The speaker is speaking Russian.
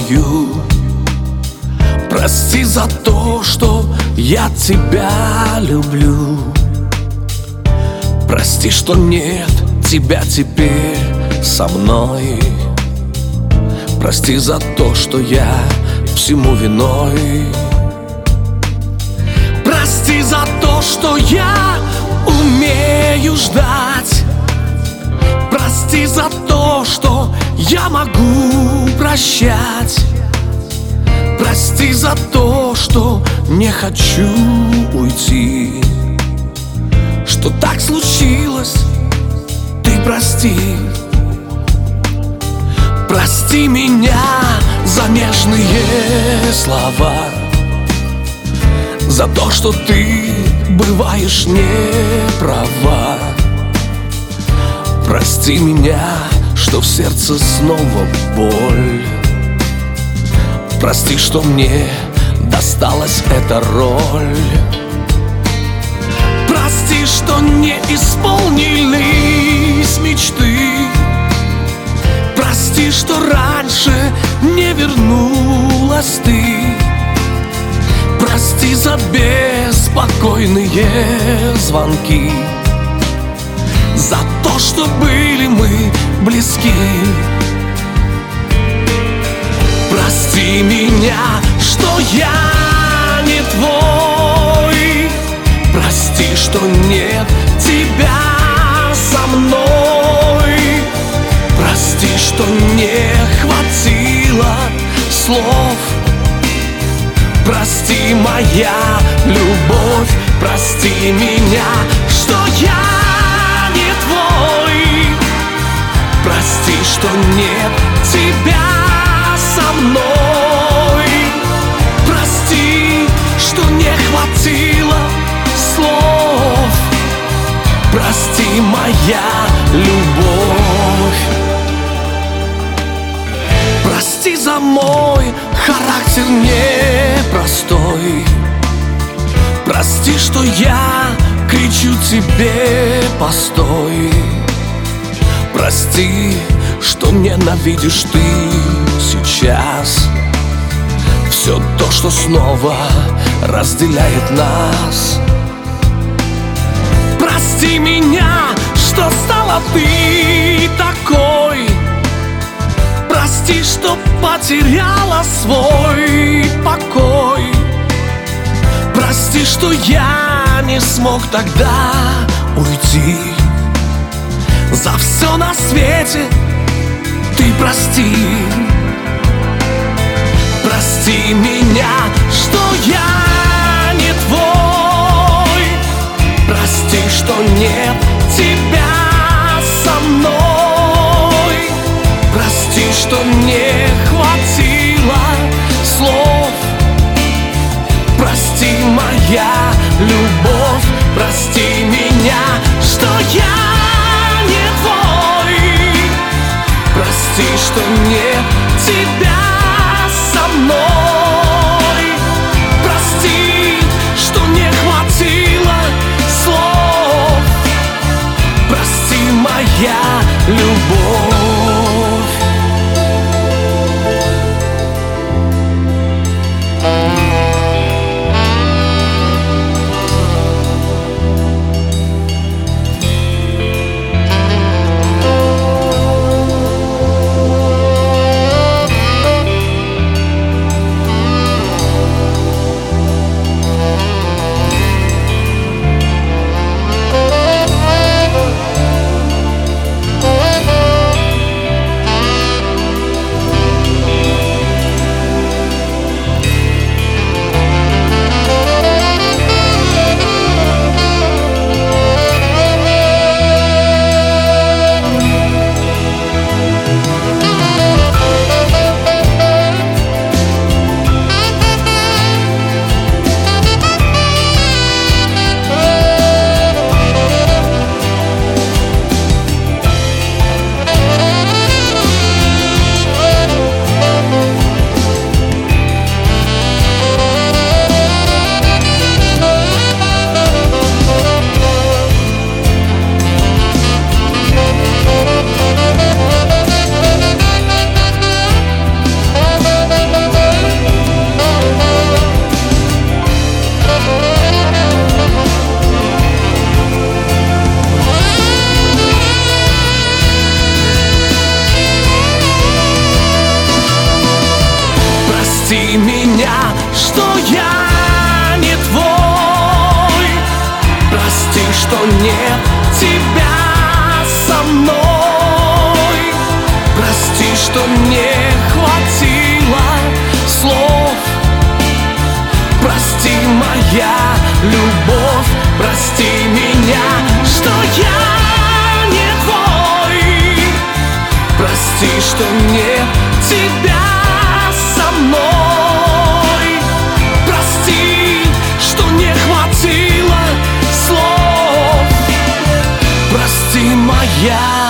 думаю. Прости за то, что я тебя люблю. Прости, что нет тебя теперь со мной. Прости за то, что я всему виной. Прости за то, что я умею ждать. Прости за то, что я могу прощать. Прости за то, что не хочу уйти. Что так случилось, ты прости. Прости меня за нежные слова, за то, что ты бываешь не права. Прости меня, что в сердце снова боль. Прости, что мне досталась эта роль. Прости, что не исполнились мечты. Прости, что раньше не вернулась ты. Прости за беспокойные звонки, за то, что были мы близки. Прости меня, что я не твой. Прости, что нет тебя со мной. Прости, что не хватило слов. Прости, моя любовь. Прости меня, что я не твой. Прости, что нет тебя со мной. Прости, что не хватило слов. Прости, моя любовь. Прости за мой характер непростой. Прости, что я кричу тебе постой. Прости, что ненавидишь ты сейчас все то, что снова разделяет нас. Прости меня, что стала ты такой. Прости, что потеряла свой покой. Прости, что я не смог тогда уйти. За все на свете ты прости. Прости меня, что я не твой. Прости, что нет тебя со мной. Прости, что не хватило слов. Прости, моя любовь. Прости меня, что я не твой. Прости, что нет тебя со мной. прости меня, что я не твой. Прости, что нет тебя со мной. Прости, что не хватило слов. Прости, моя любовь, прости меня, что я не твой. Прости, что нет тебя со мной. Прости, что не хватило слов. Прости, моя